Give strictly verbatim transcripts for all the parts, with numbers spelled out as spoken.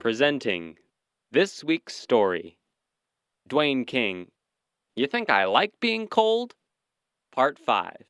Presenting this week's story. Dwayne King, You Think I Like Being Cold? Part five.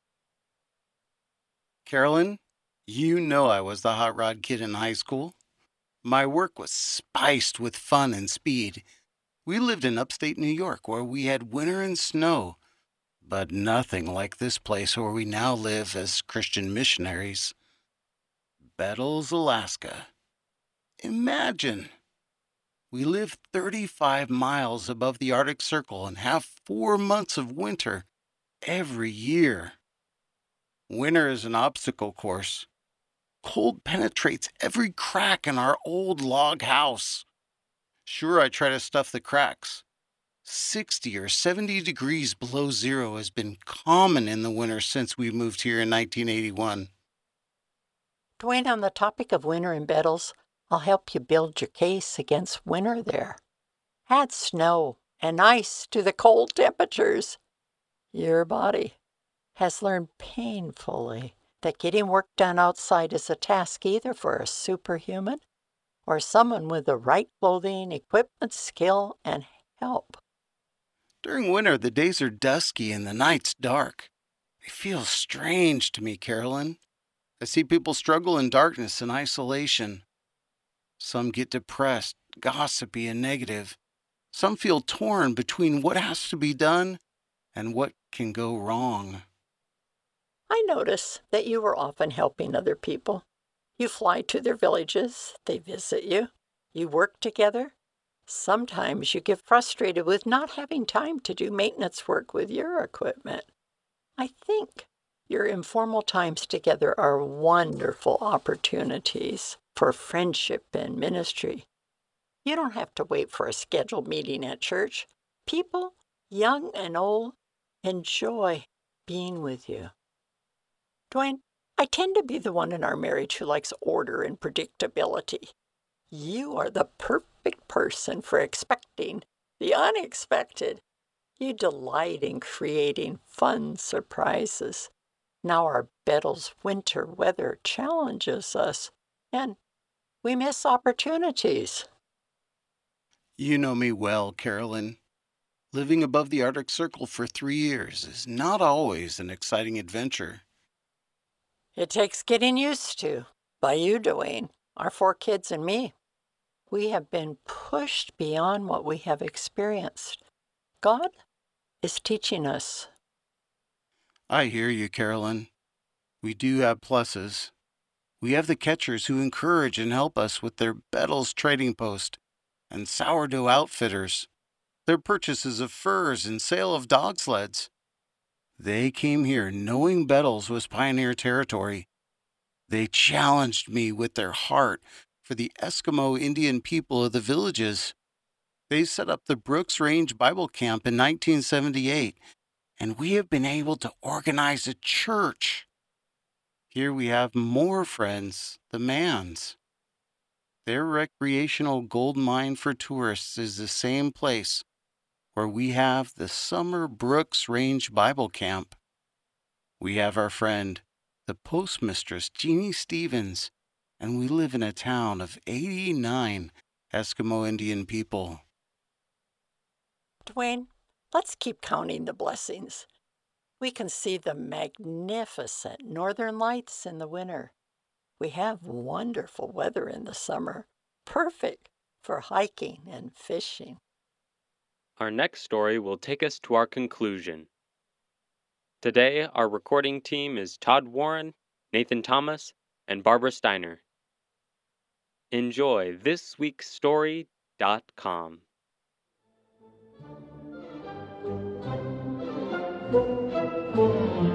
Carolyn, you know I was the hot rod kid in high school. My work was spiced with fun and speed. We lived in upstate New York where we had winter and snow, but nothing like this place where we now live as Christian missionaries. Bettles, Alaska. Imagine! We live thirty-five miles above the Arctic Circle and have four months of winter every year. Winter is an obstacle course. Cold penetrates every crack in our old log house. Sure, I try to stuff the cracks. sixty or seventy degrees below zero has been common in the winter since we moved here in nineteen eighty-one. Dwayne, on the topic of winter in Bettles, I'll help you build your case against winter there. Add snow and ice to the cold temperatures. Your body has learned painfully that getting work done outside is a task either for a superhuman or someone with the right clothing, equipment, skill, and help. During winter, the days are dusky and the nights dark. It feels strange to me, Carolyn. I see people struggle in darkness and isolation. Some get depressed, gossipy, and negative. Some feel torn between what has to be done and what can go wrong. I notice that you are often helping other people. You fly to their villages, they visit you, you work together. Sometimes you get frustrated with not having time to do maintenance work with your equipment. I think your informal times together are wonderful opportunities for friendship and ministry. You don't have to wait for a scheduled meeting at church. People, young and old, enjoy being with you. Dwayne, I tend to be the one in our marriage who likes order and predictability. You are the perfect person for expecting the unexpected. You delight in creating fun surprises. Now our Bettles winter weather challenges us, and we miss opportunities. You know me well, Carolyn. Living above the Arctic Circle for three years is not always an exciting adventure. It takes getting used to. By you, Dwayne, our four kids and me. We have been pushed beyond what we have experienced. God is teaching us. I hear you, Carolyn. We do have pluses. We have the catchers who encourage and help us with their Bettles trading post and sourdough outfitters, their purchases of furs and sale of dog sleds. They came here knowing Bettles was pioneer territory. They challenged me with their heart for the Eskimo Indian people of the villages. They set up the Brooks Range Bible Camp in nineteen seventy-eight, and we have been able to organize a church. Here we have more friends, the Manns. Their recreational gold mine for tourists is the same place where we have the Summer Brooks Range Bible Camp. We have our friend, the postmistress, Jeannie Stevens, and we live in a town of eighty-nine Eskimo Indian people. Dwayne, let's keep counting the blessings. We can see the magnificent northern lights in the winter. We have wonderful weather in the summer, perfect for hiking and fishing. Our next story will take us to our conclusion. Today, our recording team is Todd Warren, Nathan Thomas, and Barbara Steiner. Enjoy this week's story dot com. Thank you.